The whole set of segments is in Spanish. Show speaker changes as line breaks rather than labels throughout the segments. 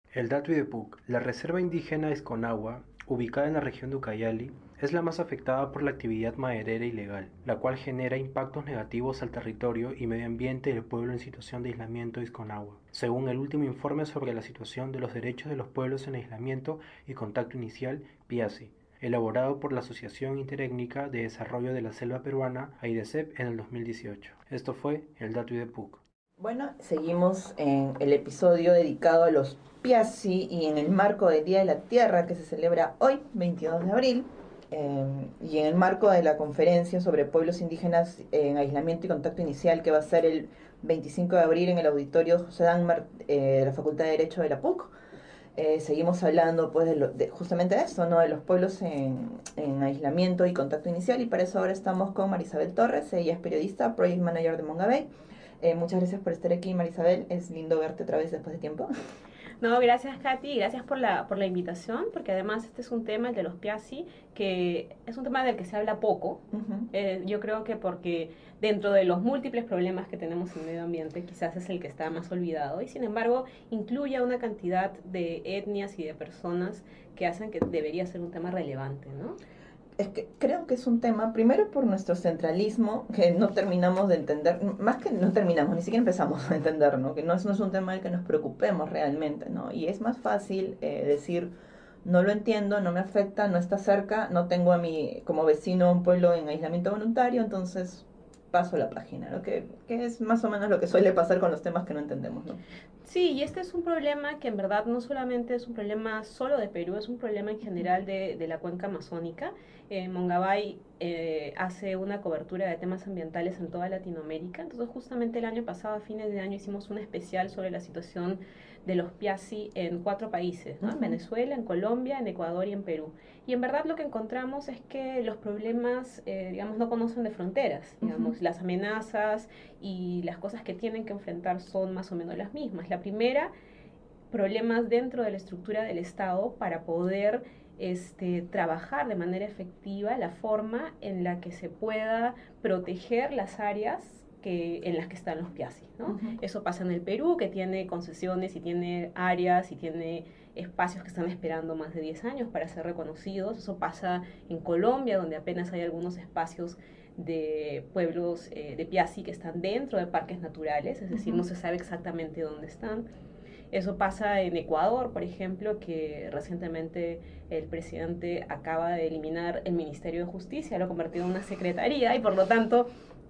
El Dato Puc, la reserva indígena Esconagua, ubicada en la región de Ucayali, es la más afectada por la actividad maderera ilegal, la cual genera impactos negativos al territorio y medio ambiente del pueblo en situación de aislamiento de Esconagua, según el último informe sobre la situación de los derechos de los pueblos en aislamiento y contacto inicial, PIASI, elaborado por la Asociación Interétnica de Desarrollo de la Selva Peruana, AIDESEP, en el 2018. Esto fue el Dato Puc.
Bueno, seguimos en el episodio dedicado a los Piazzi y en el marco del Día de la Tierra que se celebra hoy, 22 de abril, y en el marco de la conferencia sobre pueblos indígenas en aislamiento y contacto inicial que va a ser el 25 de abril en el auditorio José Danmar de la Facultad de Derecho de la PUC. Seguimos hablando pues justamente de eso, ¿no? De los pueblos en aislamiento y contacto inicial, y para eso ahora estamos con Marisabel Torres. Ella es periodista, project manager de Mongabay. Muchas gracias por estar aquí, Marisabel. Es lindo verte otra vez después de tiempo.
No, gracias Katy, gracias por la invitación, porque además este es un tema, el de los Piazzi, que es un tema del que se habla poco.
Uh-huh.
Yo creo que porque dentro de los múltiples problemas que tenemos en el medio ambiente, quizás es el que está más olvidado y sin embargo incluye a una cantidad de etnias y de personas que hacen que debería ser un tema relevante, ¿no?
Es que creo que es un tema, primero por nuestro centralismo, que no terminamos de entender, más que no terminamos, ni siquiera empezamos a entender, ¿no? Que no es un tema del que nos preocupemos realmente, ¿no? Y es más fácil decir, no lo entiendo, no me afecta, no está cerca, no tengo a mi, como vecino, un pueblo en aislamiento voluntario, entonces paso la página, ¿no? Que es más o menos lo que suele pasar con los temas que no entendemos, ¿no?
Sí, y este es un problema que en verdad no solamente es un problema solo de Perú, es un problema en general de la cuenca amazónica. Mongabay hace una cobertura de temas ambientales en toda Latinoamérica. Entonces, justamente el año pasado, a fines de año, hicimos un especial sobre la situación de los Piazzi en 4 países, ¿no? En Venezuela, en Colombia, en Ecuador y en Perú. Y en verdad lo que encontramos es que los problemas, digamos, no conocen de fronteras, digamos, las amenazas y las cosas que tienen que enfrentar son más o menos las mismas. La primera, problemas dentro de la estructura del Estado para poder trabajar de manera efectiva la forma en la que se pueda proteger las áreas en las que están los Piazzi, ¿no? Eso pasa en el Perú, que tiene concesiones y tiene áreas y tiene espacios que están esperando más de 10 años para ser reconocidos. Eso pasa en Colombia, donde apenas hay algunos espacios de pueblos de Piazzi que están dentro de parques naturales, es decir, no se sabe exactamente dónde están. Eso pasa en Ecuador, por ejemplo, que recientemente el presidente acaba de eliminar el Ministerio de Justicia, lo ha convertido en una secretaría y por lo tanto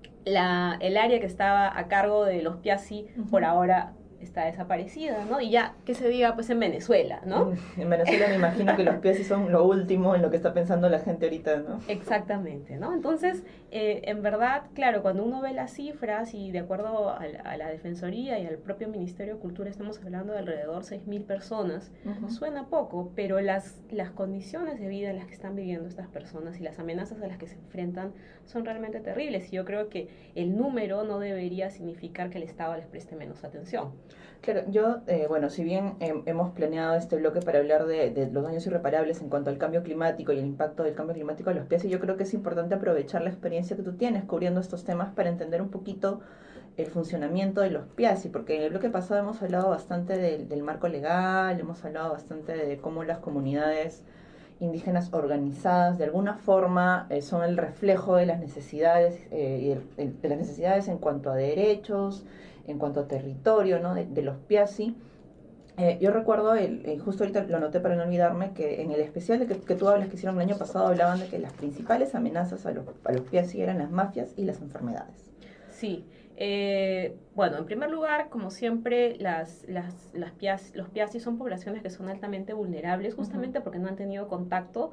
el área que estaba a cargo de los Piazzi por ahora está desaparecida, ¿no? Y ya, ¿qué se diga? Pues en Venezuela, ¿no?
En Venezuela me imagino que los pies son lo último en lo que está pensando la gente ahorita, ¿no?
Exactamente, ¿no? Entonces, en verdad, claro, cuando uno ve las cifras y de acuerdo a la Defensoría y al propio Ministerio de Cultura estamos hablando de alrededor 6.000 personas, suena poco, pero las condiciones de vida en las que están viviendo estas personas y las amenazas a las que se enfrentan son realmente terribles y yo creo que el número no debería significar que el Estado les preste menos atención.
Claro, bueno, si bien hemos planeado este bloque para hablar de los daños irreparables en cuanto al cambio climático y el impacto del cambio climático a los pies, yo creo que es importante aprovechar la experiencia que tú tienes cubriendo estos temas para entender un poquito el funcionamiento de los PIASI, porque en el bloque pasado hemos hablado bastante del marco legal, hemos hablado bastante de cómo las comunidades indígenas organizadas de alguna forma son el reflejo de las necesidades, de las necesidades en cuanto a derechos, en cuanto a territorio, ¿no? De los Piazzi. Yo recuerdo, justo ahorita lo anoté para no olvidarme, que en el especial que tú hablas que hicieron el año pasado hablaban de que las principales amenazas a los Piazzi eran las mafias y las enfermedades.
Sí, bueno, en primer lugar, como siempre, los Piazzi son poblaciones que son altamente vulnerables justamente porque no han tenido contacto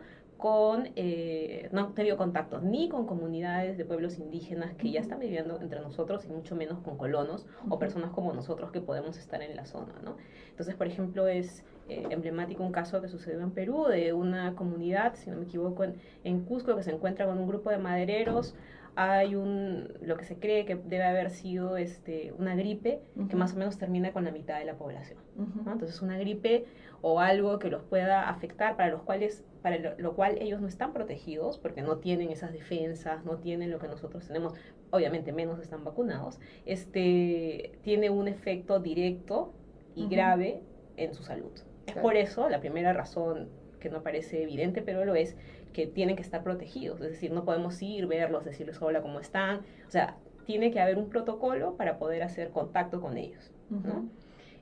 no han tenido contacto ni con comunidades de pueblos indígenas que ya están viviendo entre nosotros y mucho menos con colonos o personas como nosotros que podemos estar en la zona, ¿no? Entonces, por ejemplo, es emblemático un caso que sucedió en Perú de una comunidad, si no me equivoco, en Cusco, que se encuentra con un grupo de madereros. Hay lo que se cree que debe haber sido una gripe que más o menos termina con la mitad de la población, ¿no? Entonces una gripe o algo que los pueda afectar para lo cual ellos no están protegidos porque no tienen esas defensas, no tienen lo que nosotros tenemos, obviamente menos están vacunados, tiene un efecto directo y grave en su salud. Es
Claro.
por eso, la primera razón que no parece evidente, pero lo es, que tienen que estar protegidos. Es decir, no podemos ir, verlos, decirles hola, ¿cómo están? O sea, tiene que haber un protocolo para poder hacer contacto con ellos, ¿no?
Ujú.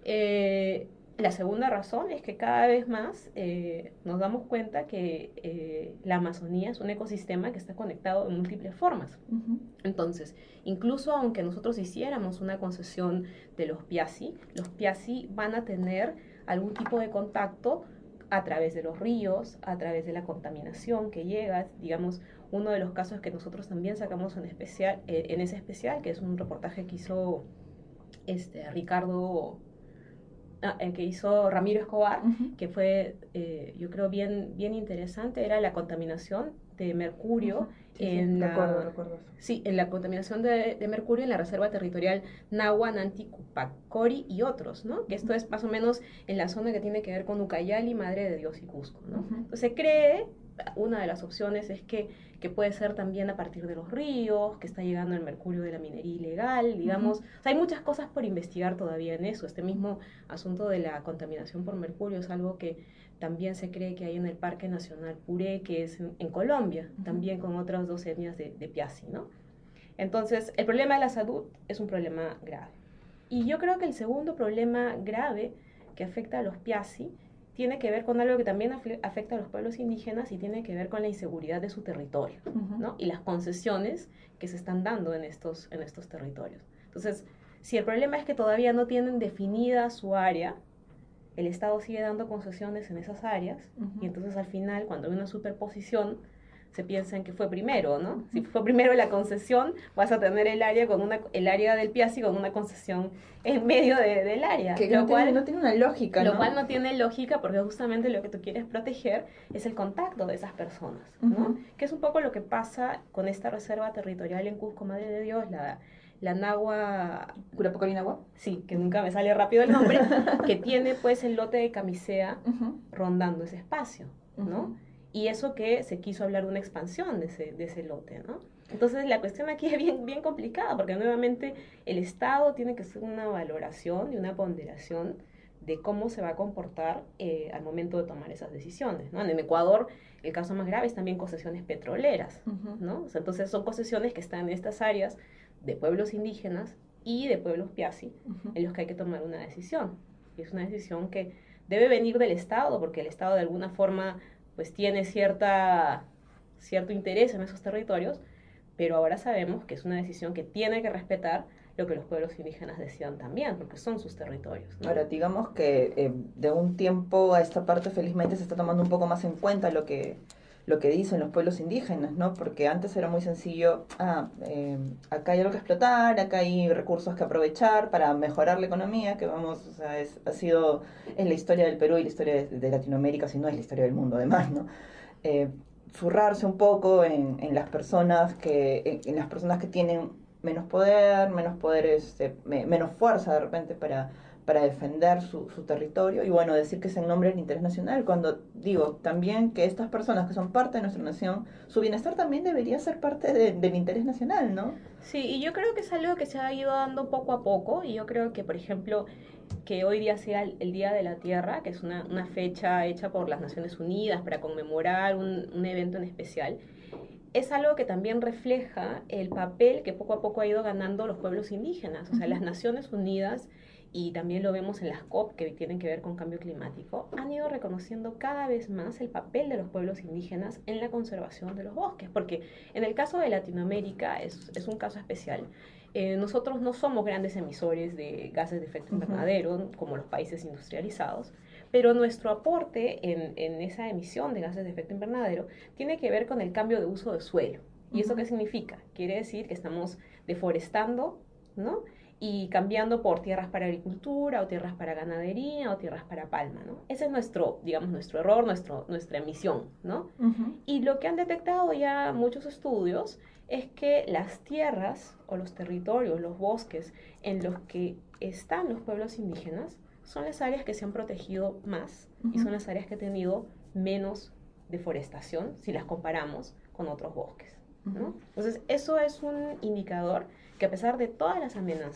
La segunda razón es que cada vez más nos damos cuenta que la Amazonía es un ecosistema que está conectado de múltiples formas.
Ujú.
Entonces, incluso aunque nosotros hiciéramos una concesión de los Piasi van a tener algún tipo de contacto a través de los ríos, a través de la contaminación que llega. Digamos, uno de los casos que nosotros también sacamos en ese especial, que es un reportaje que hizo Ricardo, que hizo Ramiro Escobar,
Ujú.
que fue, yo creo, bien interesante, era la contaminación de mercurio
Ujú. Sí, recuerdo eso.
sí, en la contaminación de mercurio en la reserva territorial Nahua, Nanticupacori y otros, ¿no? Que esto es más o menos en la zona que tiene que ver con Ucayali, Madre de Dios y Cusco, ¿no?
Ujú.
Entonces se cree, una de las opciones es que puede ser también a partir de los ríos, que está llegando el mercurio de la minería ilegal, digamos.
Ujú.
O sea, hay muchas cosas por investigar todavía en eso. Este mismo asunto de la contaminación por mercurio es algo que también se cree que hay en el Parque Nacional Puré, que es en Colombia,
Ujú.
también con otras dos etnias de Piasi, ¿no? Entonces, el problema de la salud es un problema grave. Y yo creo que el segundo problema grave que afecta a los Piasi tiene que ver con algo que también afecta a los pueblos indígenas y tiene que ver con la inseguridad de su territorio,
Ujú.
¿no? Y las concesiones que se están dando en estos territorios. Entonces, si el problema es que todavía no tienen definida su área, el Estado sigue dando concesiones en esas áreas y
Ujú.
entonces al final, cuando hay una superposición, se piensa en que fue primero, ¿no?
Ujú.
Si fue primero la concesión, vas a tener el área del Piasi con una concesión en medio del área,
Que no tiene una lógica,
lo cual
¿no?
no tiene lógica porque justamente lo que tú quieres proteger es el contacto de esas personas, ¿no?
Ujú.
Que es un poco lo que pasa con esta reserva territorial en Cusco, Madre de Dios, la Nahua,
Curapocarinagua.
sí, que nunca me sale rápido el nombre, que tiene pues el lote de Camisea
Ujú.
rondando ese espacio, ¿no?
Ujú.
Y eso que se quiso hablar de una expansión de ese lote, ¿no? Entonces la cuestión aquí es bien complicada, porque nuevamente el Estado tiene que hacer una valoración y una ponderación de cómo se va a comportar al momento de tomar esas decisiones, ¿no? En Ecuador el caso más grave es también concesiones petroleras,
Ujú.
¿no? O sea, entonces son concesiones que están en estas áreas de pueblos indígenas y de pueblos piasi,
Ujú.
en los que hay que tomar una decisión. Y es una decisión que debe venir del Estado, porque el Estado de alguna forma pues tiene cierto interés en esos territorios, pero ahora sabemos que es una decisión que tiene que respetar lo que los pueblos indígenas decidan también, porque son sus territorios, ¿no?
Ahora, digamos que de un tiempo a esta parte felizmente se está tomando un poco más en cuenta lo que dicen los pueblos indígenas, ¿no? Porque antes era muy sencillo, acá hay algo que explotar, acá hay recursos que aprovechar para mejorar la economía, que vamos, o sea, ha sido en la historia del Perú y la historia de Latinoamérica, si no es la historia del mundo además, ¿no? Eh, Zurrarse un poco en las personas en las personas que tienen menos poder, menos fuerza de repente para defender su territorio y bueno, decir que es en nombre del interés nacional, cuando digo también que estas personas que son parte de nuestra nación, su bienestar también debería ser parte del interés nacional, ¿no?
Sí, y yo creo que es algo que se ha ido dando poco a poco, y yo creo que, por ejemplo, que hoy día sea el Día de la Tierra, que es una fecha hecha por las Naciones Unidas para conmemorar un evento en especial, es algo que también refleja el papel que poco a poco ha ido ganando los pueblos indígenas. O sea, las Naciones Unidas, y también lo vemos en las COP que tienen que ver con cambio climático, han ido reconociendo cada vez más el papel de los pueblos indígenas en la conservación de los bosques. Porque en el caso de Latinoamérica es un caso especial. Nosotros no somos grandes emisores de gases de efecto invernadero como los países industrializados, pero nuestro aporte en esa emisión de gases de efecto invernadero tiene que ver con el cambio de uso de suelo. ¿Y eso qué significa? Quiere decir que estamos deforestando, ¿no? Y cambiando por tierras para agricultura, o tierras para ganadería, o tierras para palma, ¿no? Ese es nuestro, digamos, nuestro error, nuestra emisión, ¿no? Y lo que han detectado ya muchos estudios es que las tierras o los territorios, los bosques en los que están los pueblos indígenas son las áreas que se han protegido más y son las áreas que han tenido menos deforestación si las comparamos con otros bosques, ¿no? Entonces, eso es un indicador que a pesar de todas las amenazas,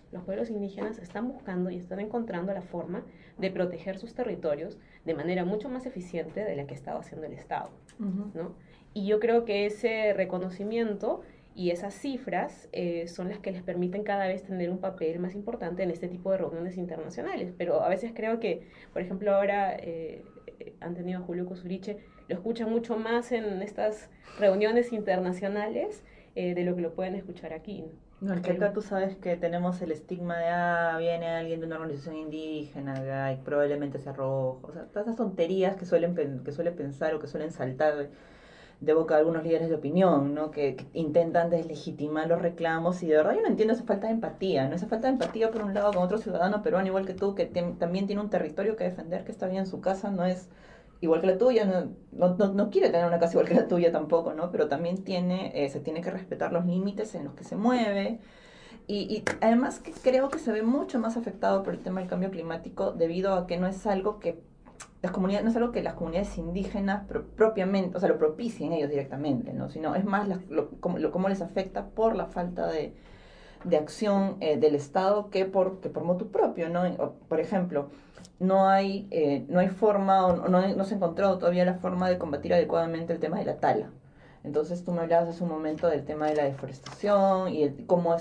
Los pueblos indígenas están buscando y están encontrando la forma de proteger sus territorios de manera mucho más eficiente de la que estaba haciendo el Estado, ¿no? Y yo creo que ese reconocimiento y esas cifras son las que les permiten cada vez tener un papel más importante en este tipo de reuniones internacionales. Pero a veces creo que, por ejemplo, ahora han tenido a Julio Cosuriche, lo escuchan mucho más en estas reuniones internacionales de lo que lo pueden escuchar aquí, ¿no?
No, es que acá tú sabes que tenemos el estigma de, viene alguien de una organización indígena, y probablemente sea rojo. O sea, todas esas tonterías que que suele pensar o que suelen saltar de boca de algunos líderes de opinión, ¿no? Que intentan deslegitimar los reclamos y de verdad yo no entiendo esa falta de empatía, ¿no? Esa falta de empatía por un lado con otro ciudadano peruano igual que tú, que también tiene un territorio que defender, que está bien en su casa, no es igual que la tuya, no quiere tener una casa igual que la tuya tampoco, ¿no? Pero también se tiene que respetar los límites en los que se mueve. Y además que creo que se ve mucho más afectado por el tema del cambio climático debido a que no es algo que no es algo que las comunidades indígenas propiamente, o sea, lo propicien ellos directamente, ¿no? Sino es más cómo les afecta por la falta de acción del Estado que por motu propio, ¿no? Por ejemplo, no hay forma, no se ha encontrado todavía la forma de combatir adecuadamente el tema de la tala. Entonces tú me hablabas hace un momento del tema de la deforestación y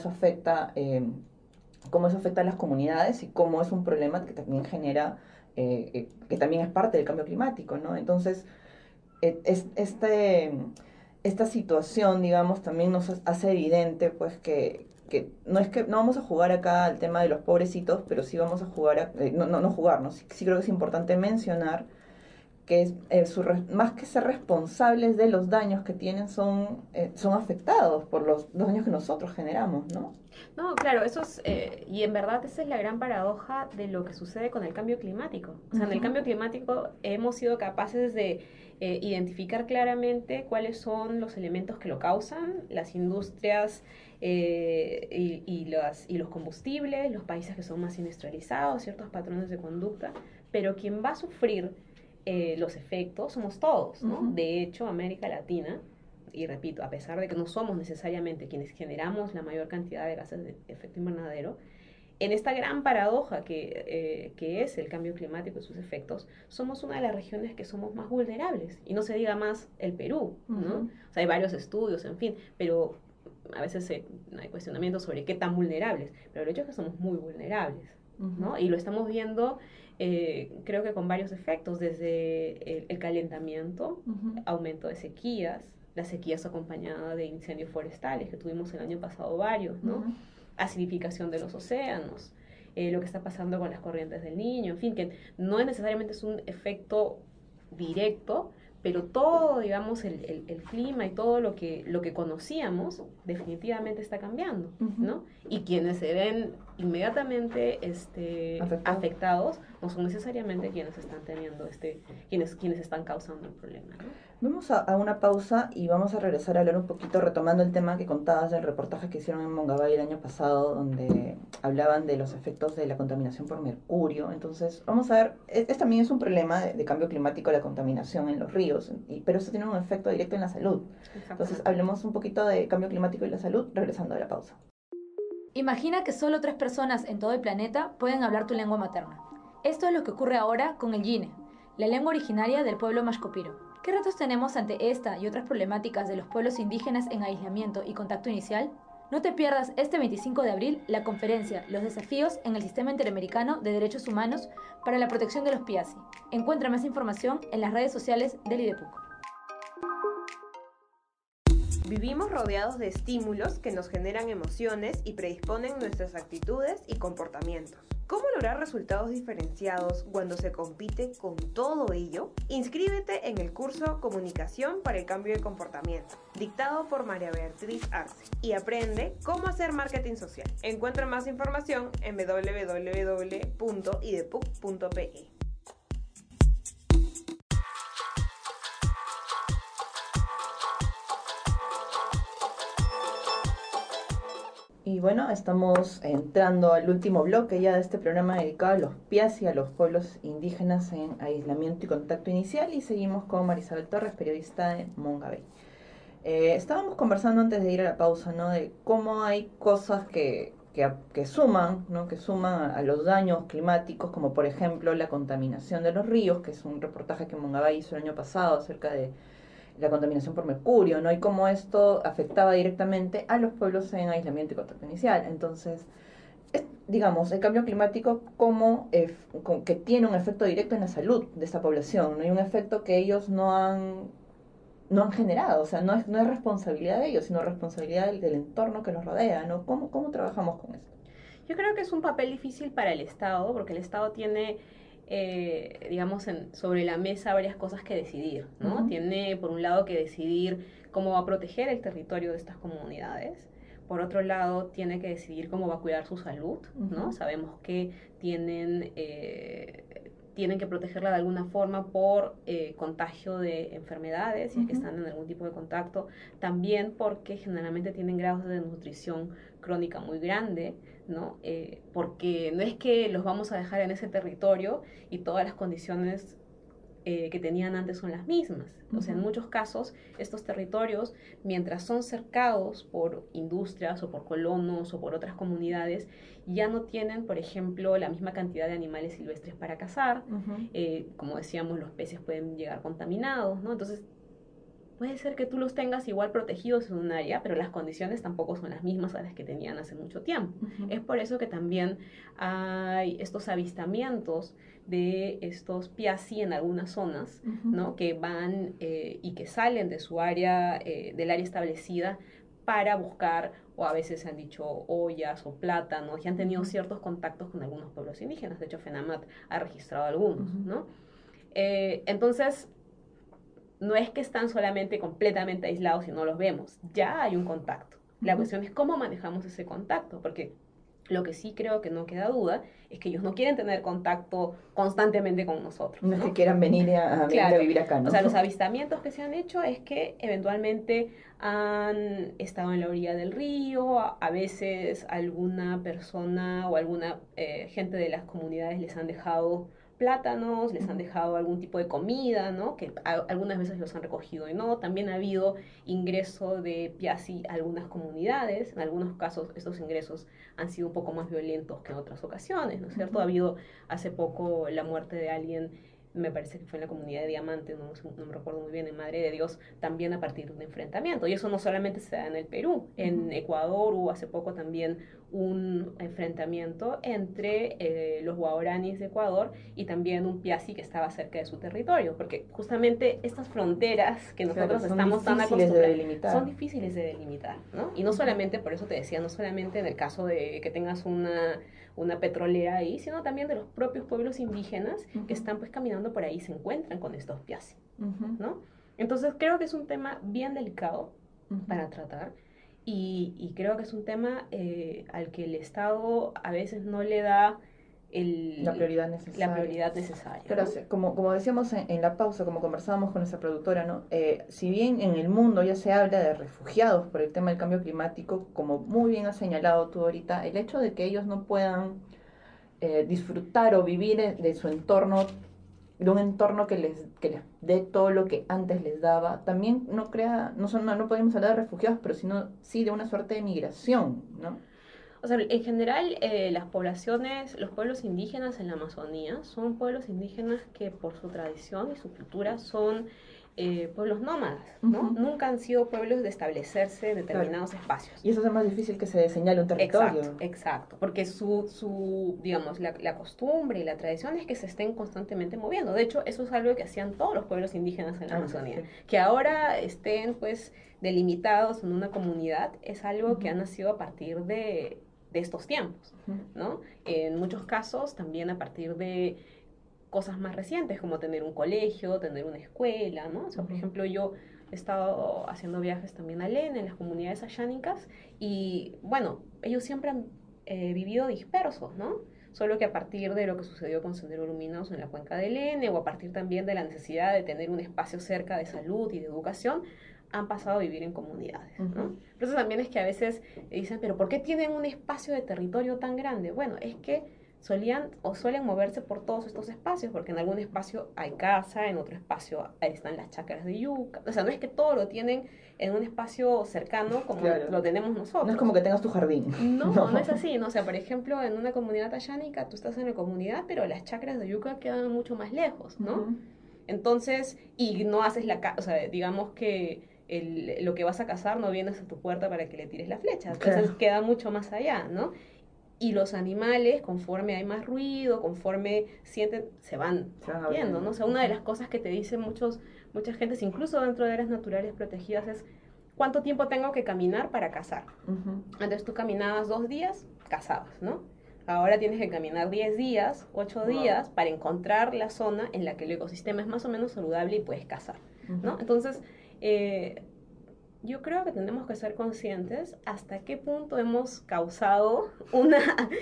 cómo eso afecta a las comunidades y cómo es un problema que también genera, que también es parte del cambio climático, ¿no? Entonces, esta situación, digamos, también nos hace evidente, pues, que no vamos a jugar acá al tema de los pobrecitos, pero sí vamos a jugar, no jugar, ¿no? Sí creo que es importante mencionar que más que ser responsables de los daños que tienen, son afectados por los daños que nosotros generamos, ¿no?
No, claro, eso es, y en verdad esa es la gran paradoja de lo que sucede con el cambio climático. O sea, en el cambio climático hemos sido capaces de identificar claramente cuáles son los elementos que lo causan, las industrias y los combustibles, los países que son más industrializados, ciertos patrones de conducta, pero quien va a sufrir los efectos somos todos, ¿no? De hecho, América Latina, y repito, a pesar de que no somos necesariamente quienes generamos la mayor cantidad de gases de efecto invernadero, en esta gran paradoja que es el cambio climático y sus efectos, somos una de las regiones que somos más vulnerables. Y no se diga más el Perú, ¿no? O sea, hay varios estudios, en fin, pero a veces hay cuestionamientos sobre qué tan vulnerables, pero el hecho es que somos muy vulnerables, ¿no? Y lo estamos viendo, creo que con varios efectos, desde el calentamiento, aumento de sequías, las sequías acompañadas de incendios forestales, que tuvimos el año pasado varios, ¿no? Acidificación de los océanos, lo que está pasando con las corrientes del Niño, en fin, que no necesariamente es un efecto directo, pero todo, digamos, el clima y todo lo que conocíamos definitivamente está cambiando, ¿no? Y quienes se ven inmediatamente afectados no son necesariamente quienes están teniendo quienes están causando el problema, ¿no?
Vamos a una pausa y vamos a regresar a hablar un poquito, retomando el tema que contabas del reportaje que hicieron en Mongabay el año pasado, donde hablaban de los efectos de la contaminación por mercurio. Entonces, vamos a ver, también es un problema de cambio climático, la contaminación en los ríos, pero eso tiene un efecto directo en la salud. Entonces, hablemos un poquito de cambio climático y la salud, regresando a la pausa.
Imagina que solo 3 personas en todo el planeta pueden hablar tu lengua materna. Esto es lo que ocurre ahora con el Yine, la lengua originaria del pueblo Mashcopiro. ¿Qué retos tenemos ante esta y otras problemáticas de los pueblos indígenas en aislamiento y contacto inicial? No te pierdas este 25 de abril la conferencia Los desafíos en el Sistema Interamericano de Derechos Humanos para la Protección de los Piasi. Encuentra más información en las redes sociales del IDEPUC.
Vivimos rodeados de estímulos que nos generan emociones y predisponen nuestras actitudes y comportamientos. ¿Cómo lograr resultados diferenciados cuando se compite con todo ello? Inscríbete en el curso Comunicación para el Cambio de Comportamiento, dictado por María Beatriz Arce, y aprende cómo hacer marketing social. Encuentra más información en www.idepuc.pe.
Y bueno, estamos entrando al último bloque ya de este programa dedicado a los Piasi, a los pueblos indígenas en aislamiento y contacto inicial, y seguimos con Marisabel Torres, periodista de Mongabay. Estábamos conversando antes de ir a la pausa, ¿no? De cómo hay cosas que que suman, ¿no? Que suman a los daños climáticos, como por ejemplo la contaminación de los ríos, que es un reportaje que Mongabay hizo el año pasado acerca de la contaminación por mercurio, ¿no? Y cómo esto afectaba directamente a los pueblos en aislamiento y contacto inicial. Entonces, digamos, el cambio climático como que tiene un efecto directo en la salud de esta población, ¿no? Y un efecto que ellos no han generado, o sea, no es responsabilidad de ellos, sino responsabilidad del entorno que los rodea, ¿no? ¿Cómo trabajamos con esto?
Yo creo que es un papel difícil para el Estado, porque el Estado tiene, digamos, sobre la mesa varias cosas que decidir, ¿no?
Uh-huh.
Tiene, por un lado, que decidir cómo va a proteger el territorio de estas comunidades. Por otro lado, tiene que decidir cómo va a cuidar su salud, ¿no?
Uh-huh.
Sabemos que tienen que protegerla de alguna forma por contagio de enfermedades, si es que están en algún tipo de contacto, también porque generalmente tienen grados de desnutrición crónica muy grande, ¿no? Porque no es que los vamos a dejar en ese territorio y todas las condiciones que tenían antes son las mismas. O sea, en muchos casos, estos territorios, mientras son cercados por industrias o por colonos o por otras comunidades, ya no tienen, por ejemplo, la misma cantidad de animales silvestres para cazar. Como decíamos, los peces pueden llegar contaminados, ¿no? Entonces, puede ser que tú los tengas igual protegidos en un área, pero las condiciones tampoco son las mismas a las que tenían hace mucho tiempo. Es por eso que también hay estos avistamientos de estos piazzi en algunas zonas, ¿no? Que van y que salen de su área, del área establecida, para buscar, o a veces se han dicho ollas o plátanos, y han tenido ciertos contactos con algunos pueblos indígenas. De hecho, FENAMAT ha registrado algunos, ¿no? Entonces, no es que están solamente completamente aislados y no los vemos, ya hay un contacto. La cuestión es cómo manejamos ese contacto, porque lo que sí creo que no queda duda es que ellos no quieren tener contacto constantemente con nosotros.
No es que quieran venir a vivir acá, ¿no?
O sea, los avistamientos que se han hecho es que eventualmente han estado en la orilla del río, a veces alguna persona o alguna gente de las comunidades les han dejado plátanos, les han dejado algún tipo de comida, ¿no? Que algunas veces los han recogido y no. También ha habido ingreso de piazzi a algunas comunidades. En algunos casos estos ingresos han sido un poco más violentos que en otras ocasiones, ¿no es cierto? Ha habido hace poco la muerte de alguien, me parece que fue en la comunidad de Diamante, no me recuerdo muy bien, en Madre de Dios, también a partir de un enfrentamiento. Y eso no solamente se da en el Perú, en Ecuador hubo hace poco también un enfrentamiento entre los guaraníes de Ecuador y también un piazzi que estaba cerca de su territorio, porque justamente estas fronteras que nosotros estamos tan acostumbrados son difíciles de delimitar, ¿no? Y no solamente, por eso te decía, no solamente en el caso de que tengas una petrolera ahí, sino también de los propios pueblos indígenas que están pues caminando por ahí y se encuentran con estos piazzi, ¿no? Entonces creo que es un tema bien delicado para tratar. Y creo que es un tema al que el Estado a veces no le da
la prioridad
necesaria.
Claro,
¿no?
como decíamos en la pausa, como conversábamos con nuestra productora, ¿no? Si bien en el mundo ya se habla de refugiados por el tema del cambio climático, como muy bien has señalado tú ahorita, el hecho de que ellos no puedan disfrutar o vivir de su entorno, de un entorno que les dé todo lo que antes les daba, también no podemos hablar de refugiados, pero sí de una suerte de migración, ¿no?
O sea, en general, las poblaciones, los pueblos indígenas en la Amazonía son pueblos indígenas que por su tradición y su cultura son pueblos nómadas, ¿no? Nunca han sido pueblos de establecerse en determinados espacios.
Y eso es más difícil que se señale un territorio.
Exacto, porque digamos, la costumbre y la tradición es que se estén constantemente moviendo. De hecho, eso es algo que hacían todos los pueblos indígenas en la Amazonía. Sí. Que ahora estén, pues, delimitados en una comunidad es algo que ha nacido a partir de estos tiempos, ¿no? En muchos casos también a partir de cosas más recientes, como tener un colegio, tener una escuela, ¿no? O sea, por ejemplo, yo he estado haciendo viajes también a Lena, en las comunidades ayánicas, y bueno, ellos siempre han vivido dispersos, ¿no? Solo que a partir de lo que sucedió con Sendero Luminoso en la cuenca del Lene, o a partir también de la necesidad de tener un espacio cerca de salud y de educación, han pasado a vivir en comunidades, ¿no? Entonces también es que a veces dicen, pero ¿por qué tienen un espacio de territorio tan grande? Bueno, es que solían o suelen moverse por todos estos espacios, porque en algún espacio hay casa, en otro espacio están las chacras de yuca. O sea, no es que todo lo tienen en un espacio cercano como lo tenemos nosotros.
No es como que tengas tu jardín.
No es así, ¿no? O sea, por ejemplo, en una comunidad ayánica, tú estás en la comunidad, pero las chacras de yuca quedan mucho más lejos, ¿no? Entonces, y no haces o sea, digamos que lo que vas a cazar no vienes a tu puerta para que le tires la flecha, entonces queda mucho más allá, ¿no? Y los animales, conforme hay más ruido, conforme sienten, se van viendo, ¿no? O sea, una de las cosas que te dicen muchas gentes, incluso dentro de áreas naturales protegidas, es ¿cuánto tiempo tengo que caminar para cazar? Antes tú caminabas 2 días, cazabas, ¿no? Ahora tienes que caminar 10 días, 8 días para encontrar la zona en la que el ecosistema es más o menos saludable y puedes cazar, ¿no? Entonces, yo creo que tenemos que ser conscientes hasta qué punto hemos causado un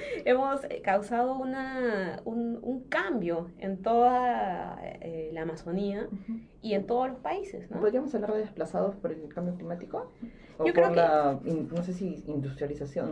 cambio en toda la Amazonía y en todos los países, ¿no?
¿Podríamos hablar de desplazados por el cambio climático? ¿O
yo
por
creo
no sé si industrialización,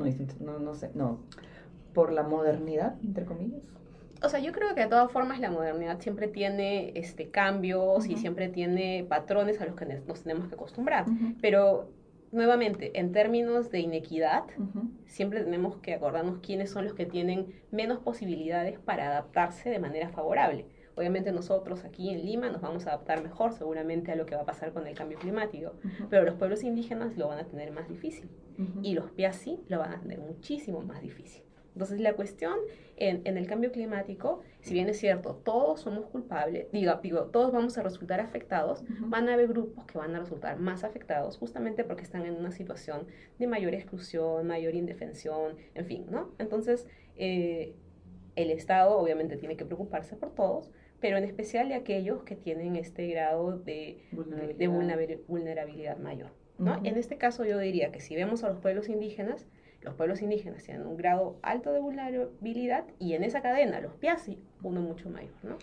por la modernidad, entre comillas?
O sea, yo creo que de todas formas la modernidad siempre tiene cambios y siempre tiene patrones a los que nos tenemos que acostumbrar. Pero, nuevamente, en términos de inequidad, siempre tenemos que acordarnos quiénes son los que tienen menos posibilidades para adaptarse de manera favorable. Obviamente nosotros aquí en Lima nos vamos a adaptar mejor seguramente a lo que va a pasar con el cambio climático, pero los pueblos indígenas lo van a tener más difícil y los piasi lo van a tener muchísimo más difícil. Entonces la cuestión en el cambio climático, si bien es cierto, todos somos culpables, todos vamos a resultar afectados, van a haber grupos que van a resultar más afectados justamente porque están en una situación de mayor exclusión, mayor indefensión, en fin, ¿no? Entonces el Estado obviamente tiene que preocuparse por todos, pero en especial de aquellos que tienen este grado de vulnerabilidad mayor, ¿no? En este caso yo diría que si vemos a los pueblos indígenas tienen un grado alto de vulnerabilidad y en esa cadena, los piasi, uno mucho mayor, ¿no?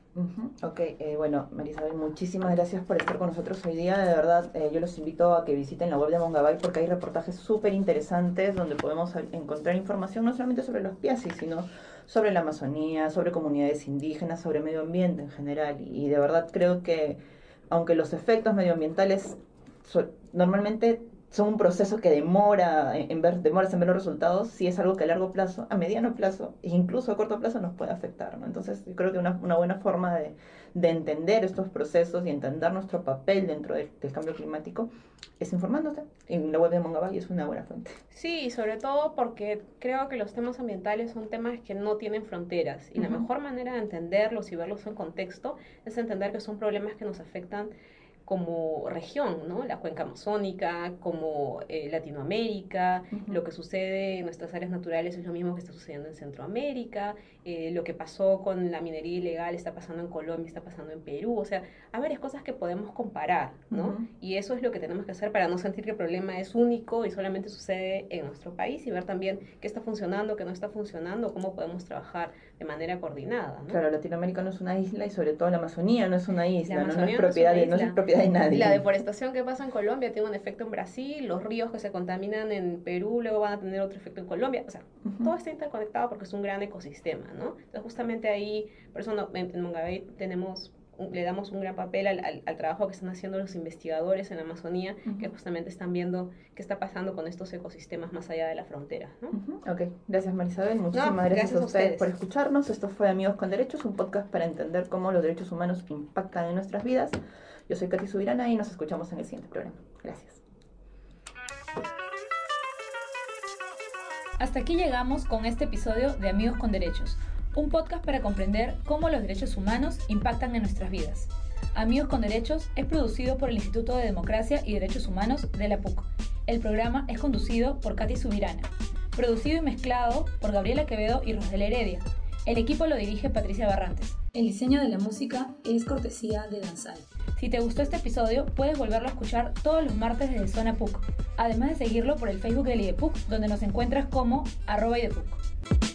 Ok, bueno, Marisabel, muchísimas gracias por estar con nosotros hoy día. De verdad, yo los invito a que visiten la web de Mongabay porque hay reportajes súper interesantes donde podemos encontrar información no solamente sobre los piasi, sino sobre la Amazonía, sobre comunidades indígenas, sobre medio ambiente en general. Y de verdad creo que, aunque los efectos medioambientales normalmente son un proceso que demoras en ver los resultados, sí es algo que a largo plazo, a mediano plazo e incluso a corto plazo nos puede afectar, ¿no? Entonces yo creo que una buena forma de entender estos procesos y entender nuestro papel dentro del cambio climático es informándote. En la web de Mongabay es una buena fuente.
Sí, sobre todo porque creo que los temas ambientales son temas que no tienen fronteras y la mejor manera de entenderlos y verlos en contexto es entender que son problemas que nos afectan como región, ¿no? La cuenca amazónica, como Latinoamérica, lo que sucede en nuestras áreas naturales es lo mismo que está sucediendo en Centroamérica, lo que pasó con la minería ilegal está pasando en Colombia, está pasando en Perú, o sea, hay varias cosas que podemos comparar, ¿no? Y eso es lo que tenemos que hacer para no sentir que el problema es único y solamente sucede en nuestro país y ver también qué está funcionando, qué no está funcionando, cómo podemos trabajar de manera coordinada, ¿no?
Claro, Latinoamérica no es una isla y sobre todo la Amazonía no es una isla,
no es
propiedad de nadie.
La deforestación que pasa en Colombia tiene un efecto en Brasil, los ríos que se contaminan en Perú luego van a tener otro efecto en Colombia, o sea, todo está interconectado porque es un gran ecosistema, ¿no? Entonces justamente ahí, por eso en Mongabay le damos un gran papel al trabajo que están haciendo los investigadores en la Amazonía, que justamente están viendo qué está pasando con estos ecosistemas más allá de la frontera, ¿no?
Ok, gracias Marisabel, muchísimas gracias a ustedes por escucharnos. Esto fue Amigos con Derechos, un podcast para entender cómo los derechos humanos impactan en nuestras vidas. Yo soy Katy Subirana y nos escuchamos en el siguiente programa. Gracias.
Hasta aquí llegamos con este episodio de Amigos con Derechos, un podcast para comprender cómo los derechos humanos impactan en nuestras vidas. Amigos con Derechos es producido por el Instituto de Democracia y Derechos Humanos de la PUC. El programa es conducido por Katy Subirana, producido y mezclado por Gabriela Quevedo y Rosdela Heredia. El equipo lo dirige Patricia Barrantes. El diseño de la música es cortesía de Danzai. Si te gustó este episodio, puedes volverlo a escuchar todos los martes desde Zona PUC, además de seguirlo por el Facebook del IDEPUC, donde nos encuentras como @IDEPUC.